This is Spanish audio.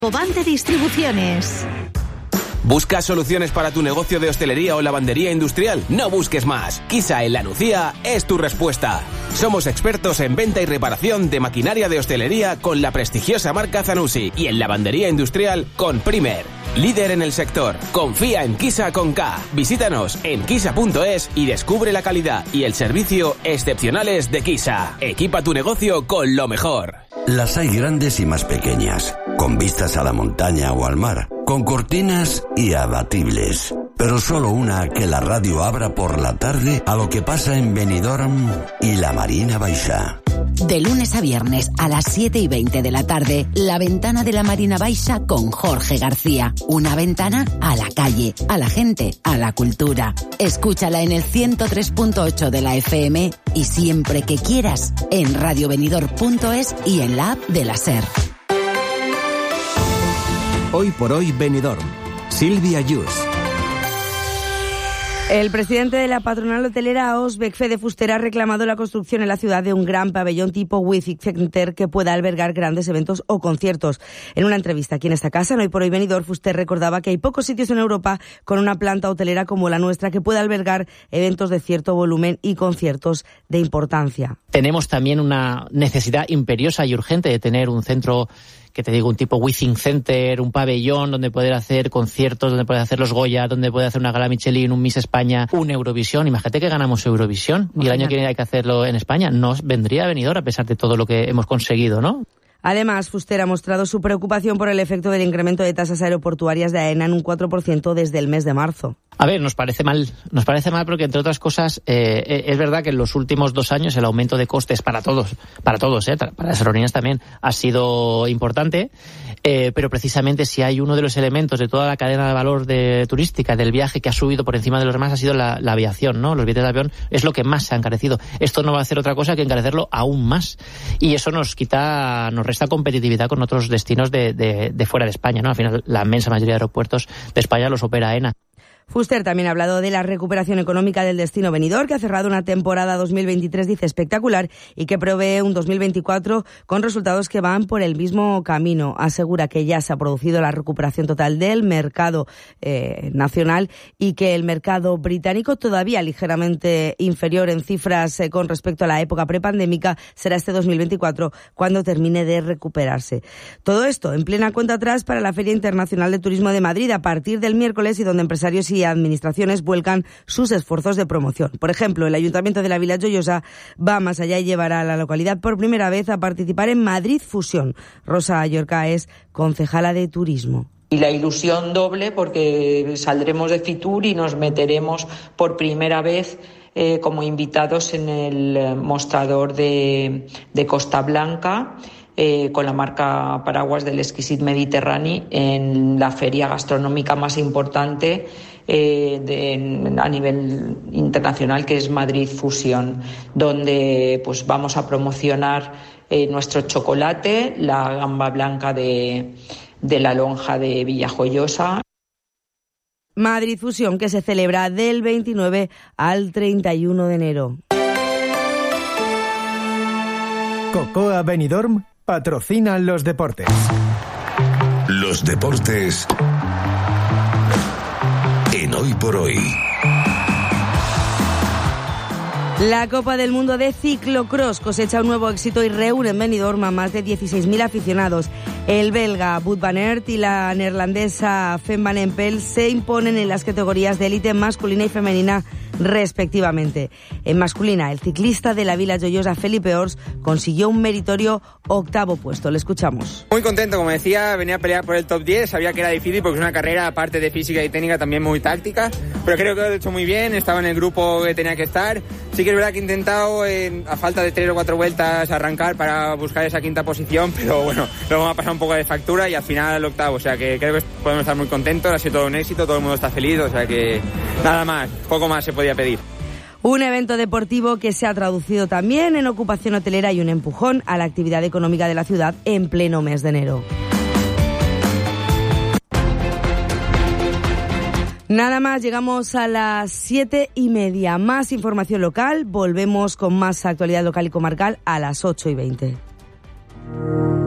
Cobante Distribuciones. ¿Buscas soluciones para tu negocio de hostelería o lavandería industrial? No busques más. Quisa en La Nucía es tu respuesta. Somos expertos en venta y reparación de maquinaria de hostelería con la prestigiosa marca Zanussi y en lavandería industrial con Primer. Líder en el sector. Confía en Quisa con K. Visítanos en quisa.es y descubre la calidad y el servicio excepcionales de Quisa. Equipa tu negocio con lo mejor. Las hay grandes y más pequeñas, con vistas a la montaña o al mar, con cortinas y abatibles. Pero solo una que la radio abra por la tarde a lo que pasa en Benidorm y la Marina Baixa. De lunes a viernes a las 7:20 de la tarde, La Ventana de la Marina Baixa con Jorge García. Una ventana a la calle, a la gente, a la cultura. Escúchala en el 103.8 de la FM y siempre que quieras en radiobenidorm.es y en la app de la SER. Hoy por hoy Benidorm. Silvia Yus. El presidente de la patronal hotelera Osbeck, Fede Fuster, ha reclamado la construcción en la ciudad de un gran pabellón tipo Wizz Center que pueda albergar grandes eventos o conciertos. En una entrevista aquí en esta casa, en Hoy por Hoy Benidorm, Fuster recordaba que hay pocos sitios en Europa con una planta hotelera como la nuestra que pueda albergar eventos de cierto volumen y conciertos de importancia. Tenemos también una necesidad imperiosa y urgente de tener un centro, que te digo, un tipo Wizz Center, un pabellón donde poder hacer conciertos, donde poder hacer los Goya, donde poder hacer una gala Michelin, un Miss España, un Eurovisión. Imagínate que ganamos Eurovisión y el año que viene hay que hacerlo en España. Nos vendría Benidorm a pesar de todo lo que hemos conseguido, ¿no? Además, Fuster ha mostrado su preocupación por el efecto del incremento de tasas aeroportuarias de AENA en un 4% desde el mes de marzo. A ver, nos parece mal porque, entre otras cosas, es verdad que en los últimos 2 años el aumento de costes para todos, para las aerolíneas también, ha sido importante, pero precisamente si hay uno de los elementos de toda la cadena de valor turística del viaje que ha subido por encima de los demás ha sido la aviación, ¿no? Los billetes de avión es lo que más se ha encarecido. Esto no va a hacer otra cosa que encarecerlo aún más. Y eso nos resta competitividad con otros destinos de fuera de España, ¿no? Al final, la inmensa mayoría de aeropuertos de España los opera AENA. Fuster también ha hablado de la recuperación económica del destino Benidorm, que ha cerrado una temporada 2023, dice, espectacular y que prevé un 2024 con resultados que van por el mismo camino. Asegura que ya se ha producido la recuperación total del mercado nacional y que el mercado británico, todavía ligeramente inferior en cifras con respecto a la época prepandémica, será este 2024 cuando termine de recuperarse. Todo esto en plena cuenta atrás para la Feria Internacional de Turismo de Madrid a partir del miércoles y donde empresarios y administraciones vuelcan sus esfuerzos de promoción. Por ejemplo, el Ayuntamiento de la Vila Joiosa va más allá y llevará a la localidad por primera vez a participar en Madrid Fusión. Rosa Llorca es concejala de Turismo. Y la ilusión doble porque saldremos de Fitur y nos meteremos por primera vez como invitados en el mostrador de Costa Blanca, con la marca Paraguas del Exquisit Mediterráneo en la feria gastronómica más importante a nivel internacional, que es Madrid Fusión, donde pues vamos a promocionar nuestro chocolate, la gamba blanca de la lonja de Villajoyosa. Madrid Fusión, que se celebra del 29 al 31 de enero. Cocoa Benidorm patrocinan los deportes. Los deportes en Hoy por Hoy. La Copa del Mundo de Ciclocross cosecha un nuevo éxito y reúne en Benidorm a más de 16.000 aficionados. El belga Wout van Aert y la neerlandesa Fem van Empel se imponen en las categorías de élite masculina y femenina respectivamente. En masculina, el ciclista de la Vila Joiosa, Felipe Ors, consiguió un meritorio 8º puesto. Le escuchamos. Muy contento, como decía, venía a pelear por el top 10, sabía que era difícil porque es una carrera, aparte de física y técnica, también muy táctica, pero creo que lo he hecho muy bien, estaba en el grupo que tenía que estar. Sí que es verdad que he intentado, a falta de 3 o 4 vueltas, arrancar para buscar esa 5ª posición, pero bueno, luego me ha pasado un poco de factura y al final el 8º, o sea que creo que podemos estar muy contentos, ha sido todo un éxito, todo el mundo está feliz, o sea que nada más, poco más se podía pedir. Un evento deportivo que se ha traducido también en ocupación hotelera y un empujón a la actividad económica de la ciudad en pleno mes de enero. Nada más, llegamos a las 7:30. Más información local, volvemos con más actualidad local y comarcal a las 8:20.